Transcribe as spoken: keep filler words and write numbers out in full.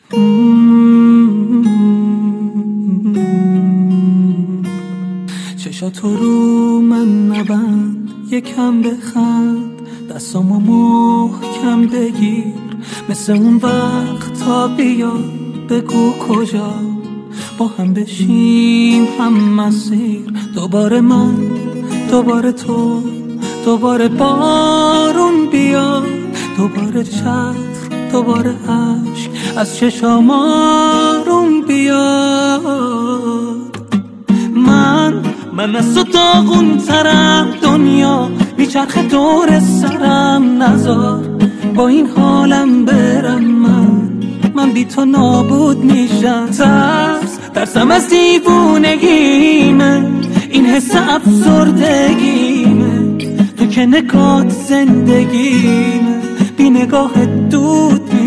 چشاتو رو من نبند، یکم بخند، دستامو محکم بگیر، مثل اون وقت تا بیا بگو کجا با هم بشیم هم مسیر. دوباره من، دوباره تو، دوباره بارون بیا، دوباره چتر، دوباره عشق از چشام آروم بیاد. من من از تو داغون ترم، دنیا میچرخه دور سرم، نزار با این حالم برم. من من بی تو نابود میشم. ترس ترسم از دیوونگیمه، این حس افسردگیمه، تو که نگات زندگیمه، بی نگاه دود